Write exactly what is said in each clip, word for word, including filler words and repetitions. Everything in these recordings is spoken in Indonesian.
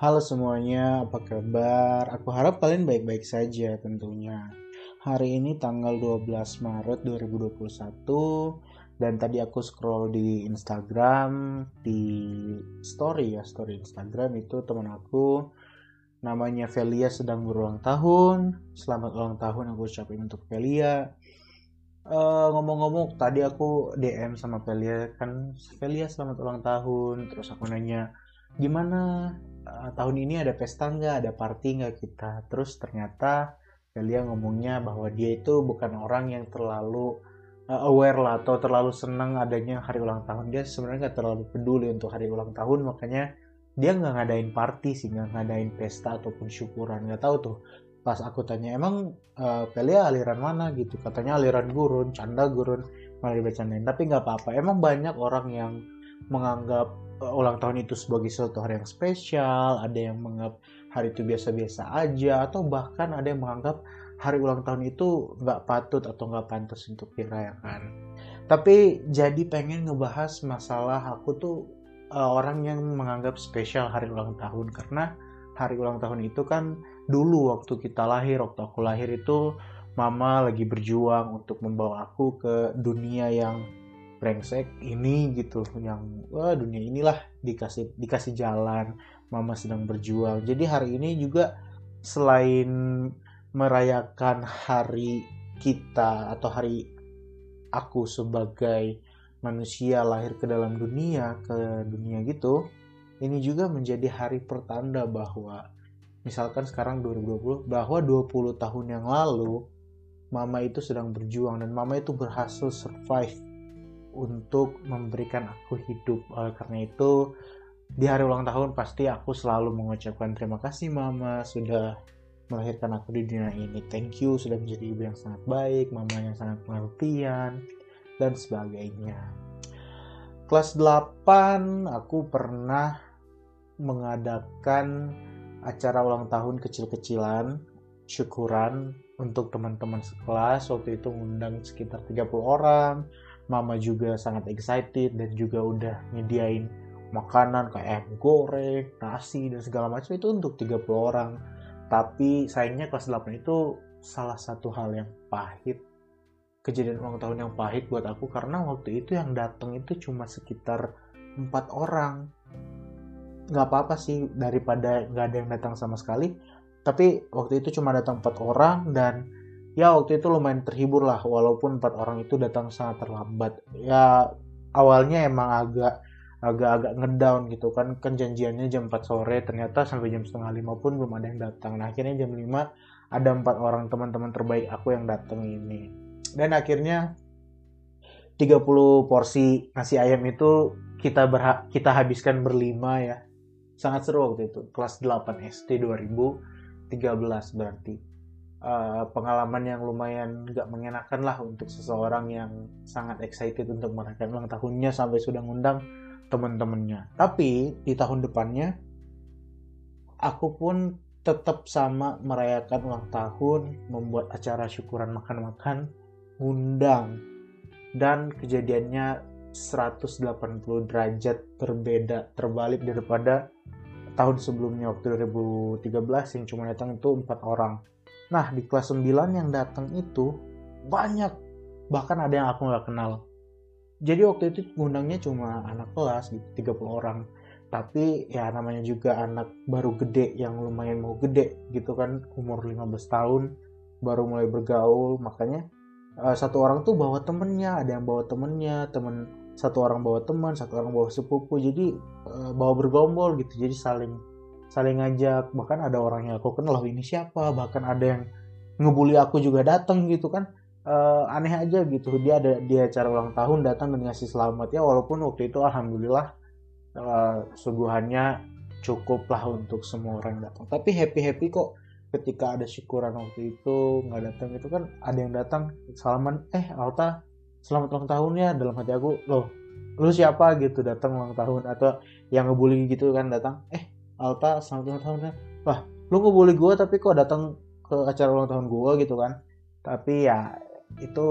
Halo semuanya, apa kabar? Aku harap kalian baik-baik saja tentunya. Hari ini tanggal dua belas Maret dua ribu dua puluh satu dan tadi aku scroll di Instagram, di story ya, story Instagram itu teman aku namanya Velia sedang berulang tahun. Selamat ulang tahun aku ucapin untuk Velia. Eh, ngomong-ngomong, tadi aku D M sama Velia kan, Velia selamat ulang tahun. Terus aku nanya, gimana eh, tahun ini ada pesta nggak, ada party nggak kita? Terus ternyata Velia ngomongnya bahwa dia itu bukan orang yang terlalu eh, aware lah atau terlalu senang adanya hari ulang tahun. Dia sebenarnya nggak terlalu peduli untuk hari ulang tahun, makanya dia nggak ngadain party sih, nggak ngadain pesta ataupun syukuran. Nggak tahu tuh. Pas aku tanya, emang uh, Pelia aliran mana gitu, katanya aliran gurun, canda gurun, malah dibecandain. Tapi nggak apa-apa, emang banyak orang yang menganggap uh, ulang tahun itu sebagai suatu hari yang spesial, ada yang menganggap hari itu biasa-biasa aja, atau bahkan ada yang menganggap hari ulang tahun itu nggak patut atau nggak pantas untuk dirayakan. Tapi jadi pengen ngebahas masalah aku tuh uh, orang yang menganggap spesial hari ulang tahun, karena hari ulang tahun itu kan dulu waktu kita lahir, waktu aku lahir itu mama lagi berjuang untuk membawa aku ke dunia yang brengsek ini gitu, yang wah dunia inilah dikasih dikasih jalan, mama sedang berjuang. Jadi hari ini juga selain merayakan hari kita atau hari aku sebagai manusia lahir ke dalam dunia, ke dunia gitu, ini juga menjadi hari pertanda bahwa misalkan sekarang dua ribu dua puluh, bahwa dua puluh tahun yang lalu mama itu sedang berjuang dan mama itu berhasil survive untuk memberikan aku hidup. Oleh karena itu di hari ulang tahun pasti aku selalu mengucapkan terima kasih mama sudah melahirkan aku di dunia ini. Thank you sudah menjadi ibu yang sangat baik, mama yang sangat pengertian, dan sebagainya. Kelas delapan aku pernah mengadakan acara ulang tahun kecil-kecilan, syukuran untuk teman-teman sekelas. Waktu itu ngundang sekitar tiga puluh orang. Mama juga sangat excited dan juga udah nyediain makanan kayak ayam goreng, nasi, dan segala macam itu untuk tiga puluh orang. Tapi sayangnya kelas delapan itu salah satu hal yang pahit, kejadian ulang tahun yang pahit buat aku, karena waktu itu yang datang itu cuma sekitar empat orang. Nggak apa-apa sih daripada nggak ada yang datang sama sekali, tapi waktu itu cuma datang empat orang dan ya waktu itu lumayan terhibur lah, walaupun empat orang itu datang sangat terlambat. Ya awalnya emang agak agak-agak ngedown gitu kan kan janjiannya jam empat sore, ternyata sampai jam setengah lima pun belum ada yang datang. Nah akhirnya jam lima ada empat orang teman-teman terbaik aku yang datang ini, dan akhirnya tiga puluh porsi nasi ayam itu kita berha- kita habiskan berlima ya. Sangat seru waktu itu. Kelas delapan S D dua ribu tiga belas berarti. Eh, pengalaman yang lumayan gak mengenakan lah untuk seseorang yang sangat excited untuk merayakan ulang tahunnya sampai sudah ngundang teman-temannya. Tapi di tahun depannya aku pun tetap sama merayakan ulang tahun, membuat acara syukuran makan-makan, ngundang, dan kejadiannya seratus delapan puluh derajat berbeda, terbalik daripada tahun sebelumnya waktu dua ribu tiga belas yang cuma datang itu empat orang. Nah di kelas sembilan yang datang itu banyak, bahkan ada yang aku nggak kenal. Jadi waktu itu ngundangnya cuma anak kelas gitu, tiga puluh orang. Tapi ya namanya juga anak baru gede yang lumayan mau gede gitu kan, umur lima belas tahun, baru mulai bergaul. Makanya uh, satu orang tuh bawa temennya, ada yang bawa temennya, temen satu orang bawa teman, satu orang bawa sepupu. Jadi uh, bawa bergombol gitu, jadi saling saling ngajak. Bahkan ada orang yang aku kenal, ini siapa, bahkan ada yang ngebully aku juga datang gitu kan. Uh, aneh aja gitu, dia ada dia acara ulang tahun datang dan ngasih selamat ya, walaupun waktu itu alhamdulillah uh, suguhannya cukup lah untuk semua orang datang, tapi happy happy kok. Ketika ada syukuran waktu itu nggak datang itu kan, ada yang datang salaman, eh Alta selamat ulang tahun ya. Dalam hati aku, loh lu siapa gitu datang ulang tahun, atau yang ngebully gitu kan datang, eh Alta selamat ulang tahun ya. Wah lu ngebully gue tapi kok datang ke acara ulang tahun gue gitu kan. Tapi ya itu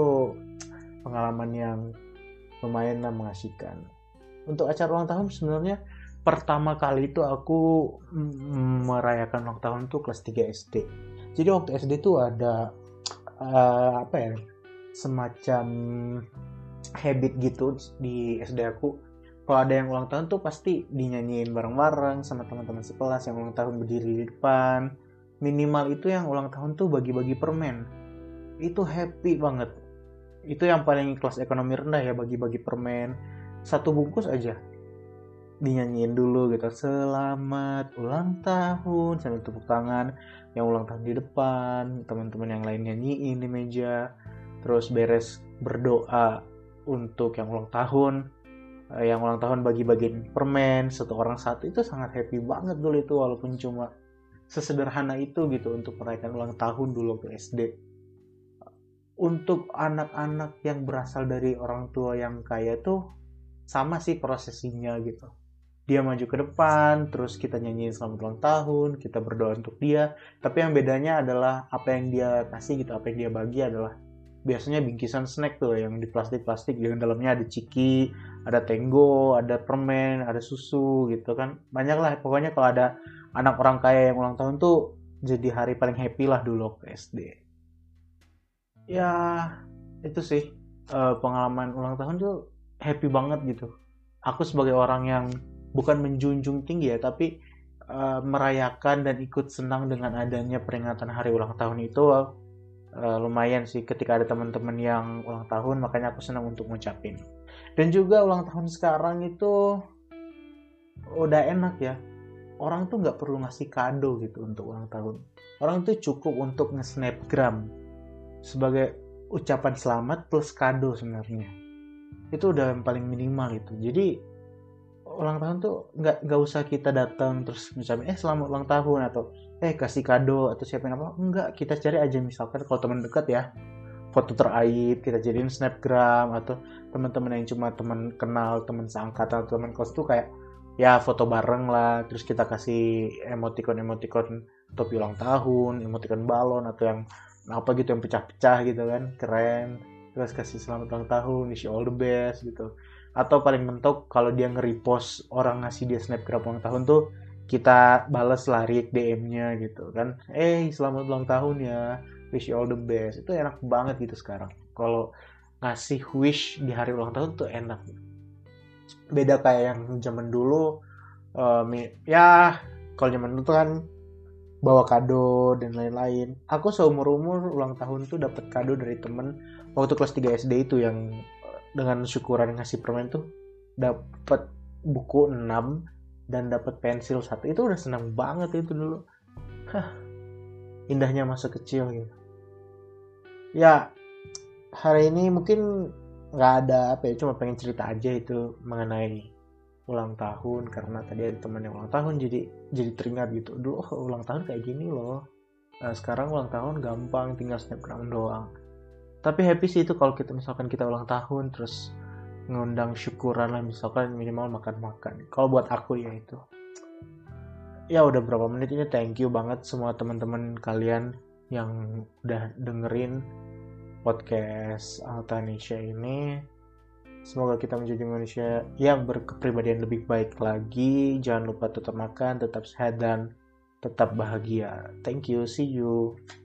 pengalaman yang lumayan mengasihkan. Untuk acara ulang tahun sebenarnya pertama kali itu aku mm, merayakan ulang tahun tuh kelas tiga S D. Jadi waktu S D tuh ada eh, apa ya, semacam habit gitu di S D aku. Kalau ada yang ulang tahun tuh pasti dinyanyiin bareng-bareng sama teman-teman sekelas yang ulang tahun berdiri di depan. Minimal itu yang ulang tahun tuh bagi-bagi permen. Itu happy banget. Itu yang paling kelas ekonomi rendah ya, bagi-bagi permen. Satu bungkus aja dinyanyiin dulu gitu, selamat ulang tahun sambil tepuk tangan, yang ulang tahun di depan, teman-teman yang lain nyanyiin di meja, terus beres berdoa untuk yang ulang tahun. Eh, yang ulang tahun bagi-bagiin permen satu orang satu, itu sangat happy banget dulu itu, walaupun cuma sesederhana itu gitu untuk merayakan ulang tahun dulu ke S D. Untuk anak-anak yang berasal dari orang tua yang kaya tuh sama sih prosesinya gitu. Dia maju ke depan, terus kita nyanyiin selamat ulang tahun, kita berdoa untuk dia. Tapi yang bedanya adalah apa yang dia kasih gitu, apa yang dia bagi adalah biasanya bingkisan snack tuh yang di plastik-plastik, yang dalamnya ada ciki, ada tenggo, ada permen, ada susu gitu kan. Banyak lah pokoknya kalau ada anak orang kaya yang ulang tahun tuh jadi hari paling happy lah dulu ke S D. Ya itu sih, eh, pengalaman ulang tahun tuh happy banget gitu. Aku sebagai orang yang bukan menjunjung tinggi ya, tapi eh, merayakan dan ikut senang dengan adanya peringatan hari ulang tahun itu, eh, lumayan sih ketika ada teman-teman yang ulang tahun, makanya aku senang untuk ngucapin. Dan juga ulang tahun sekarang itu udah enak ya. Orang tuh nggak perlu ngasih kado gitu untuk ulang tahun. Orang tuh cukup untuk nge-snapgram sebagai ucapan selamat plus kado sebenarnya. Itu udah yang paling minimal itu. Jadi ulang tahun tuh nggak nggak usah kita datang terus misalnya eh selamat ulang tahun atau eh kasih kado atau siapin apa, enggak, kita cari aja misalkan kalau teman dekat ya, foto teraib kita jadiin snapgram, atau teman-teman yang cuma teman kenal, teman seangkatan atau teman kos tuh kayak ya foto bareng lah, terus kita kasih emoticon-emoticon topi ulang tahun, emoticon balon atau yang apa gitu yang pecah-pecah gitu kan, keren, terus kasih selamat ulang tahun, wish you all the best gitu. Atau paling mentok kalau dia nge-repost orang ngasih dia snapgram ulang tahun tuh, kita balas lah react D M-nya gitu kan, eh selamat ulang tahun ya, wish you all the best. Itu enak banget gitu sekarang kalau ngasih wish di hari ulang tahun tuh enak. Beda kayak yang zaman dulu, um, ya kalau zaman dulu tuh kan bawa kado dan lain-lain. Aku seumur umur ulang tahun tuh dapat kado dari temen waktu kelas tiga S D itu, yang dengan syukuran ngasih permen tuh dapat buku enam dan dapat pensil satu. Itu udah senang banget itu dulu. Hah, indahnya masa kecil gitu. Ya, hari ini mungkin nggak ada apa ya, cuma pengen cerita aja itu mengenai ulang tahun, karena tadi ada teman yang ulang tahun, jadi jadi teringat gitu, dulu oh, ulang tahun kayak gini loh. Nah, sekarang ulang tahun gampang, tinggal snapgram doang. Tapi happy sih itu kalau kita misalkan kita ulang tahun terus ngundang syukuran lah, misalkan minimal makan-makan. Kalau buat aku ya itu. Ya udah berapa menit ini, thank you banget semua teman-teman kalian yang udah dengerin podcast Altanisha ini. Semoga kita menjadi manusia yang berkepribadian lebih baik lagi. Jangan lupa tetap makan, tetap sehat, dan tetap bahagia. Thank you, see you.